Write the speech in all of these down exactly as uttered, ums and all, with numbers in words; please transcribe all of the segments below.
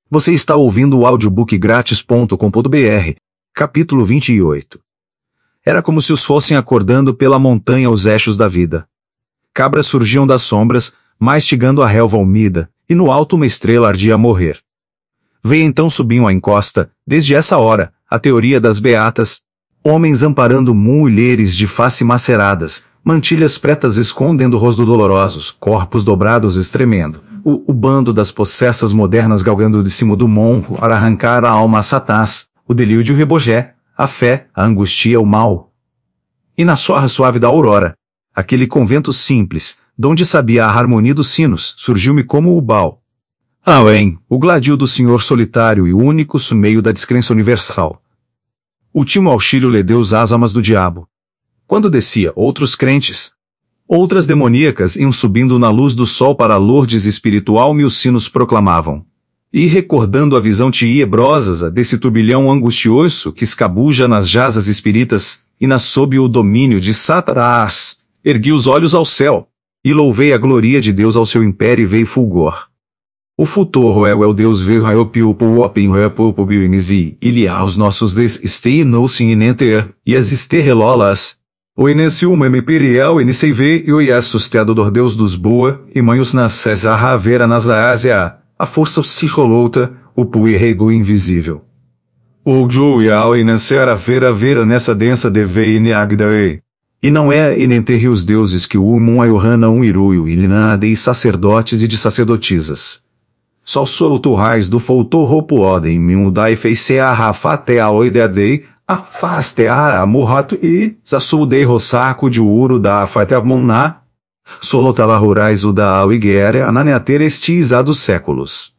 Você está ouvindo o audiobook grátis ponto com ponto br, capítulo vinte e oito. Era como se os fossem acordando pela montanha os eixos da vida. Cabras surgiam das sombras, mastigando a relva úmida, e no alto uma estrela ardia a morrer. Veio então subiam a encosta, desde essa hora, a teoria das beatas, homens amparando mulheres de face maceradas, mantilhas pretas escondendo rostos dolorosos, corpos dobrados estremendo. O, o bando das possessas modernas galgando de cima do monte para arrancar a alma a Satás, o delírio e o rebogé, a fé, a angústia, o mal. E na sorra suave da aurora, aquele convento simples, donde sabia a harmonia dos sinos, surgiu-me como o bal. Além, o gladio do senhor solitário e único meio da descrença universal. Último auxílio lhe deu as almas do diabo. Quando descia, outros crentes, outras demoníacas iam subindo na luz do sol para a Lourdes espiritual mil sinos proclamavam. E recordando a visão tenebrosa desse turbilhão angustioso que escabuja nas jasas espíritas, e na sob o domínio de Satanás, ergui os olhos ao céu, e louvei a glória de Deus ao seu império e veio fulgor. O futuro é o Deus veio a opio po opin repo po bionizi, ele aos nossos des estei no sin inenter, e as esterrelolas. O inicium imperial inicv e o iasustador Deus dos boa, e manhos nasces a ravera nas Ásia, a força psicolota, o puirrego invisível. O joial e nascer a vera vera nessa densa deve ineagdae. E não é inenterre os deuses que o umum aiohana um iruio e linade e sacerdotes e de sacerdotisas. Só solto raiz do foltorropo odem miudai feice a rafate a oideadei, afaste a amurrato e zasudei rossaco de ouro da afateamoná. Solotala rurais o da auiguere ananeater estis a dos séculos.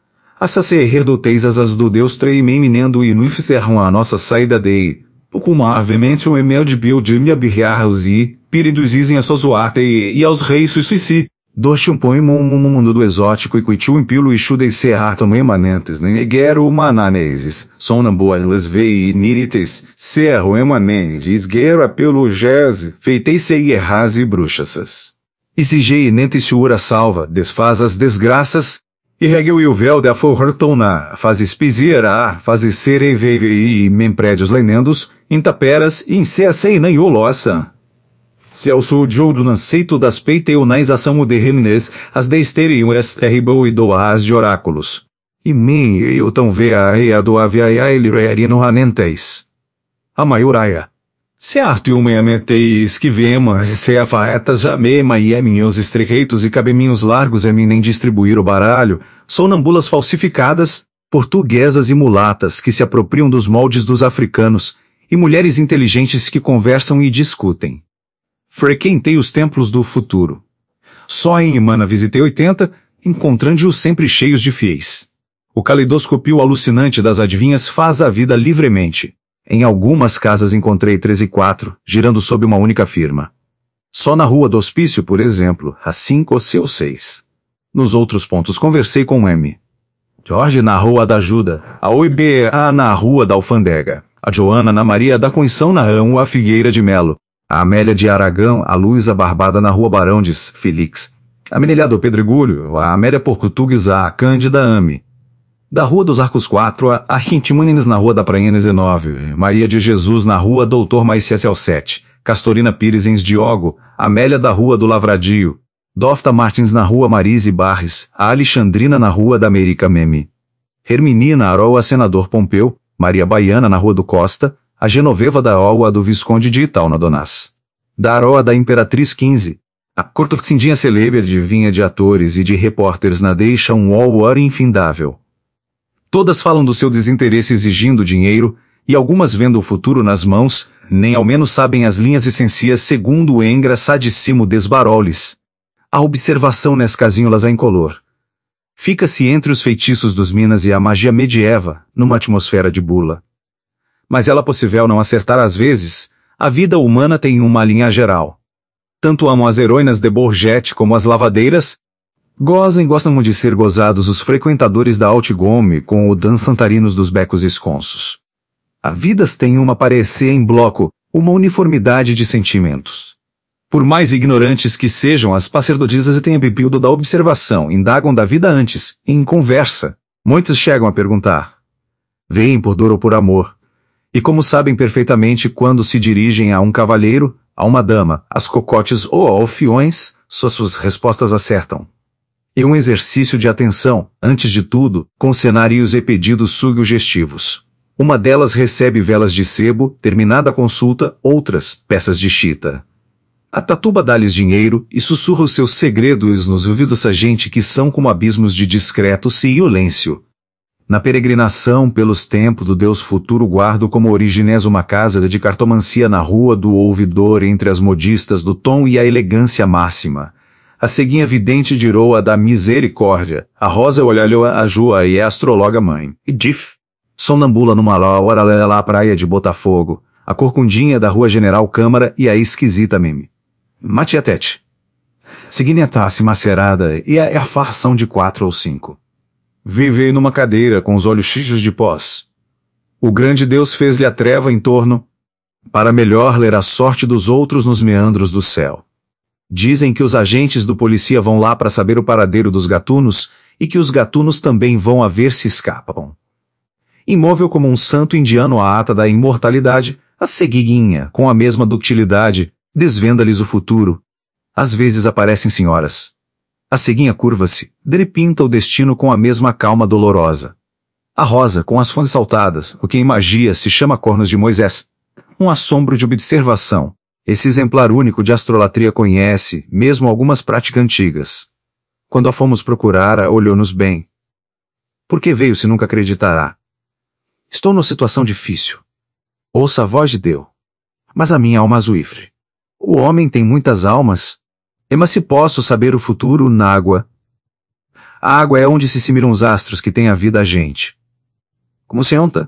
Assacer doteis as do Deus treimem minendo e nuifsterram a nossa saída dei. Ocumar vemente o emel de bil de minha birriarros e piriduzizem a sozoarte e aos reis suicici. Doce um poema um mundo do exótico e cuitiu impilo e chudei serratum emanentes negero mananeses, sonambulas vei nirites, serro emanendes, guerra pelo jazz, feitei sei erras e bruxaças. Exigei nente ura salva, desfaz as desgraças, e regueu e o véu da fortuna, faz espizir a, faz ser e vei e memprédios lenendos, intaperas, incessei nem o loça. Se ao sul de outro nasceito das peiteu na exação de remines, as deisteriam es terrible e doas de oráculos. E me eu tão vea e a do aviaia ele no hanentes. A maioraia. Se artium e ameteis que vemos, se a faetas já mema e eminhos estreitos e cabeminhos largos e nem distribuir o baralho, sonambulas falsificadas, portuguesas e mulatas que se apropriam dos moldes dos africanos, e mulheres inteligentes que conversam e discutem. Frequentei os templos do futuro. Só em Imana visitei oitenta, encontrando-os sempre cheios de fiéis. O caleidoscopio alucinante das adivinhas faz a vida livremente. Em algumas casas encontrei três e quatro, girando sob uma única firma. Só na Rua do Hospício, por exemplo, há cinco ou seis. Nos outros pontos conversei com M. Jorge na Rua da Ajuda, a O I B A na Rua da Alfândega, a Joana na Maria da Conceição na Rua Figueira de Melo, a Amélia de Aragão, a Luísa Barbada na Rua Barão de Felix, a Menelha do Pedregulho, a Amélia Portugues, a Cândida Ame. Da Rua dos Arcos quatro, a, a Rintimanines na Rua da Prainha dezenove, Maria de Jesus na Rua Doutor Maiciacel sete, Castorina Pires em Diogo, Amélia da Rua do Lavradio, Dofta Martins na Rua Marise Barres, a Alexandrina na Rua da América Meme. Herminina Aroa Senador Pompeu, Maria Baiana na Rua do Costa, a Genoveva da Aroa do Visconde de Itaúna Donás. Da Aroa da Imperatriz quinze, a cortorcindinha celebre adivinha de atores e de repórteres na deixa um war infindável. Todas falam do seu desinteresse exigindo dinheiro, e algumas vendo o futuro nas mãos, nem ao menos sabem as linhas essenciais segundo o engraçadíssimo Desbaroles. A observação nes casinholas é incolor. Fica-se entre os feitiços dos Minas e a magia medieva, numa atmosfera de bula. Mas ela possível não acertar às vezes, a vida humana tem uma linha geral. Tanto amam as heroínas de Borgette como as lavadeiras, gozem gostam de ser gozados os frequentadores da Altigome com o dançantarinos dos becos esconsos. A vidas tem uma parecer em bloco, uma uniformidade de sentimentos. Por mais ignorantes que sejam as sacerdotisas e tenham bebido da observação, indagam da vida antes, em conversa, Muitos chegam a perguntar: veem por dor ou por amor? E como sabem perfeitamente quando se dirigem a um cavalheiro, a uma dama, às cocotes ou a alfiões, suas, suas respostas acertam. E um exercício de atenção, antes de tudo, com cenários e pedidos sugestivos. Uma delas recebe velas de sebo, terminada a consulta, outras, peças de chita. A tatuba dá-lhes dinheiro e sussurra os seus segredos nos ouvidos da gente que são como abismos de discreto silêncio. Na peregrinação pelos templos do Deus futuro guardo como originés uma casa de cartomancia na rua do ouvidor entre as modistas do tom e a elegância máxima. A ceguinha vidente dirou a da misericórdia, a rosa olhou a jua e a astróloga mãe. E dif. Sonambula numa hora lá à praia de Botafogo, a corcundinha da rua General Câmara e a esquisita meme. Matiatete. Seguinha taça macerada e a, a farção de quatro ou cinco. Vivei numa cadeira com os olhos cheios de pós. O grande Deus fez-lhe a treva em torno, para melhor ler a sorte dos outros nos meandros do céu. Dizem que os agentes do policia vão lá para saber o paradeiro dos gatunos, e que os gatunos também vão a ver se escapam. Imóvel como um santo indiano à ata da imortalidade, a ceguinha, com a mesma ductilidade, desvenda-lhes o futuro. Às vezes aparecem senhoras. A ceguinha curva-se, drepinta o destino com a mesma calma dolorosa. A rosa, com as fontes saltadas, o que em magia se chama cornos de Moisés. Um assombro de observação. Esse exemplar único de astrolatria conhece, mesmo algumas práticas antigas. Quando a fomos procurar, olhou-nos bem. Por que veio se nunca acreditará? Estou numa situação difícil. Ouça a voz de Deus. Mas a minha alma azuifre. O homem tem muitas almas. E mas se posso saber o futuro na água? A água é onde se se miram os astros que têm a vida a gente. Como se onta?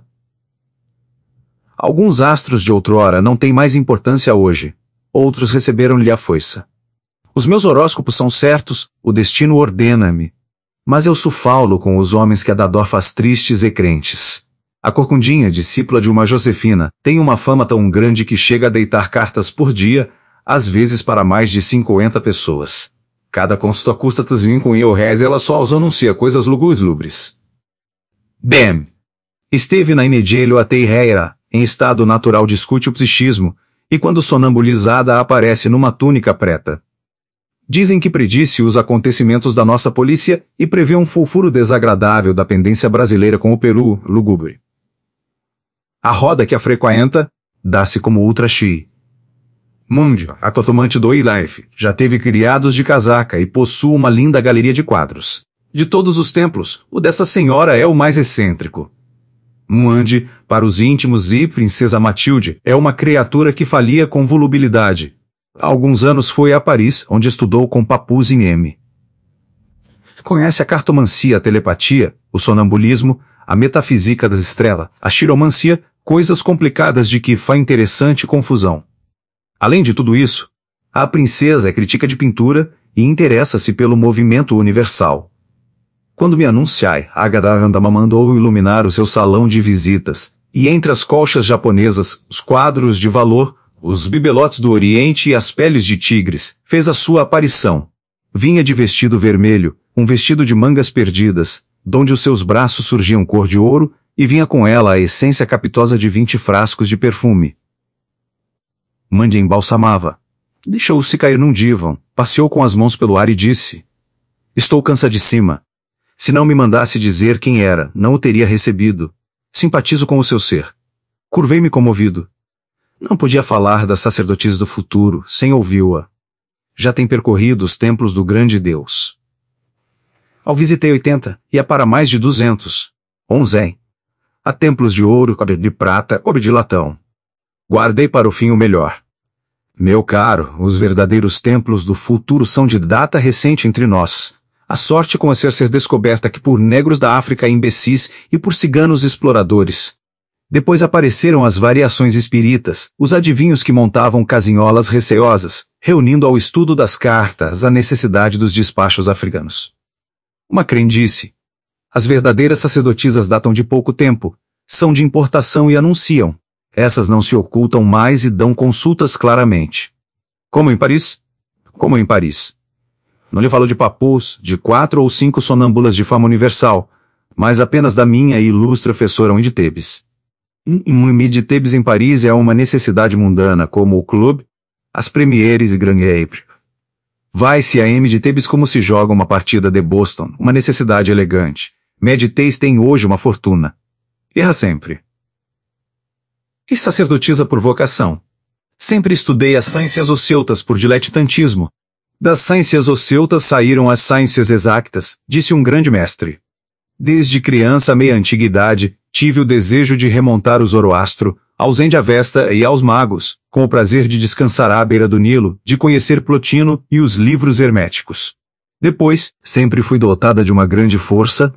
Alguns astros de outrora não têm mais importância hoje. Outros receberam-lhe a foiça. Os meus horóscopos são certos, o destino ordena-me. Mas eu sufalo com os homens que a da dó faz tristes e crentes. A corcundinha, discípula de uma Josefina, tem uma fama tão grande que chega a deitar cartas por dia, às vezes para mais de cinquenta pessoas. Cada consulta custa cinco mil reais e ela só os anuncia coisas lugubres. Bem. Esteve na Inedelho até Irreira, em estado natural discute o psichismo, e quando sonambulizada aparece numa túnica preta. Dizem que predisse os acontecimentos da nossa polícia e prevê um fulfuro desagradável da pendência brasileira com o Peru, lúgubre. A roda que a frequenta, dá-se como ultra-chi. Mundio, a totomante do E-Life, já teve criados de casaca e possui uma linda galeria de quadros. De todos os templos, o dessa senhora é o mais excêntrico. Muande, para os íntimos e Princesa Matilde, é uma criatura que falia com volubilidade. Há alguns anos foi a Paris, onde estudou com Papus em M. Conhece a cartomancia, a telepatia, o sonambulismo, a metafísica das estrelas, a xiromancia, coisas complicadas de que faz interessante confusão. Além de tudo isso, a princesa é crítica de pintura e interessa-se pelo movimento universal. Quando me anunciai, Agadavandama mandou iluminar o seu salão de visitas, e entre as colchas japonesas, os quadros de valor, os bibelotes do Oriente e as peles de tigres, fez a sua aparição. Vinha de vestido vermelho, um vestido de mangas perdidas, donde os seus braços surgiam cor de ouro, e vinha com ela a essência capitosa de vinte frascos de perfume. Mande embalsamava. Deixou-se cair num divã, passeou com as mãos pelo ar e disse: estou cansadíssima. Se não me mandasse dizer quem era, não o teria recebido. Simpatizo com o seu ser. Curvei-me comovido. Não podia falar das sacerdotisas do futuro, sem ouvi-a. Já tem percorrido os templos do grande Deus. Ao visitei oitenta, e é para mais de duzentos. Onze. Há templos de ouro, cobre de prata, cobre de latão. Guardei para o fim o melhor. Meu caro, os verdadeiros templos do futuro são de data recente entre nós. A sorte com a ser ser descoberta que por negros da África imbecis e por ciganos exploradores. Depois apareceram as variações espíritas, os adivinhos que montavam casinholas receosas, reunindo ao estudo das cartas a necessidade dos despachos africanos. Uma crendice. As verdadeiras sacerdotisas datam de pouco tempo, são de importação e anunciam. Essas não se ocultam mais e dão consultas claramente. Como em Paris? Como em Paris. Não lhe falo de papus, de quatro ou cinco sonambulas de fama universal, mas apenas da minha e ilustre professora de Tebes. Um de Tebes em Paris é uma necessidade mundana como o clube, as premieres e Grand Prix. Vai-se a M de Tebes como se joga uma partida de Boston, uma necessidade elegante. Meditais tem hoje uma fortuna. Erra sempre. E sacerdotisa por vocação. Sempre estudei as ciências occultas por diletantismo. Das ciências occultas saíram as ciências exatas, disse um grande mestre. Desde criança à meia antiguidade, tive o desejo de remontar o Zoroastro, aos Endiavesta e aos magos, com o prazer de descansar à beira do Nilo, de conhecer Plotino e os livros herméticos. Depois, sempre fui dotada de uma grande força,